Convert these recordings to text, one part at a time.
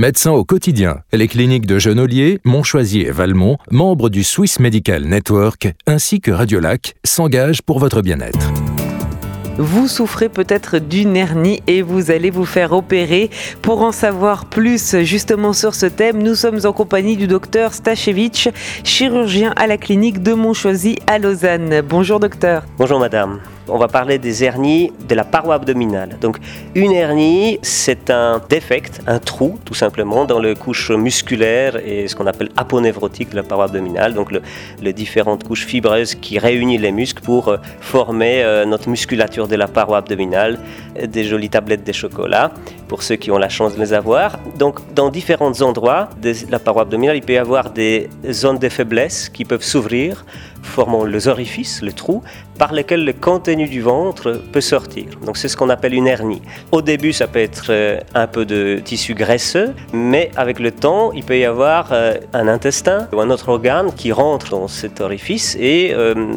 Médecin au quotidien, les cliniques de Genolier, Montchoisy et Valmont, membres du Swiss Medical Network, ainsi que Radiolac, s'engagent pour votre bien-être. Vous souffrez peut-être d'une hernie et vous allez vous faire opérer. Pour en savoir plus justement sur ce thème, nous sommes en compagnie du docteur Stachevitch, chirurgien à la clinique de Montchoisy à Lausanne. Bonjour docteur. Bonjour madame. On va parler des hernies de la paroi abdominale. Donc, une hernie, c'est un défect, un trou, tout simplement, dans les couches musculaires et ce qu'on appelle aponévrotique de la paroi abdominale. Donc, les différentes couches fibreuses qui réunissent les muscles pour former notre musculature de la paroi abdominale. Des jolies tablettes de chocolat, pour ceux qui ont la chance de les avoir. Donc, dans différents endroits de la paroi abdominale, il peut y avoir des zones de faiblesse qui peuvent s'ouvrir, formant les orifices, le trou, par lesquels le contenu du ventre peut sortir. Donc c'est ce qu'on appelle une hernie. Au début, ça peut être un peu de tissu graisseux, mais avec le temps, il peut y avoir un intestin ou un autre organe qui rentre dans cet orifice et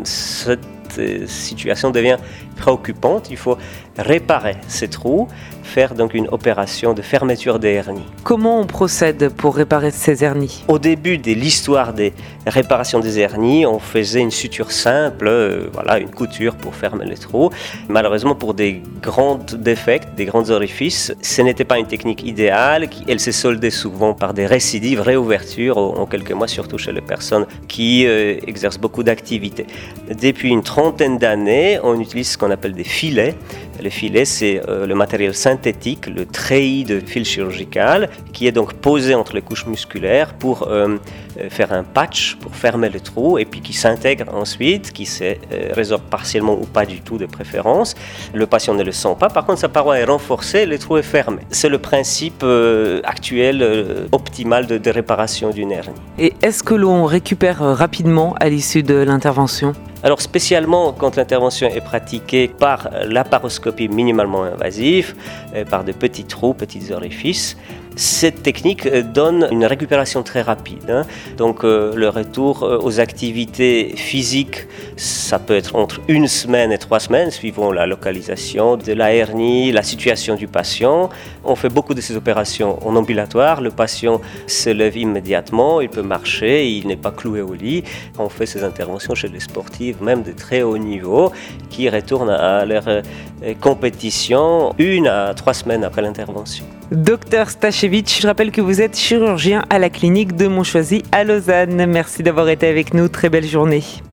cette situation devient préoccupante. Il faut réparer ces trous, faire donc une opération de fermeture des hernies. Comment on procède pour réparer ces hernies ? Au début de l'histoire des réparations des hernies, on faisait une suture simple, une couture pour fermer les trous. Malheureusement, pour des grands défects, des grands orifices, ce n'était pas une technique idéale. Elle s'est soldée souvent par des récidives, réouvertures en quelques mois, surtout chez les personnes qui exercent beaucoup d'activités. Depuis une trentaine d'années, on utilise ce qu'on appelle des filets. Le filet, c'est le matériel synthétique, le treillis de fil chirurgical, qui est donc posé entre les couches musculaires pour faire un patch, pour fermer le trou, et puis qui s'intègre ensuite, qui se résorbe partiellement ou pas du tout de préférence. Le patient ne le sent pas, par contre sa paroi est renforcée, le trou est fermé. C'est le principe actuel, optimal de réparation d'une hernie. Et est-ce que l'on récupère rapidement à l'issue de l'intervention ? Alors spécialement quand l'intervention est pratiquée par laparoscopie minimalement invasive, par de petits trous, petits orifices, cette technique donne une récupération très rapide. Donc le retour aux activités physiques, ça peut être entre 1 semaine et 3 semaines, suivant la localisation de la hernie, la situation du patient. On fait beaucoup de ces opérations en ambulatoire. Le patient se lève immédiatement, il peut marcher, il n'est pas cloué au lit. On fait ces interventions chez les sportifs, même de très haut niveau, qui retournent à leur compétition 1 à 3 semaines après l'intervention. Docteur Stachevitch, je rappelle que vous êtes chirurgien à la clinique de Montchoisy à Lausanne. Merci d'avoir été avec nous. Très belle journée.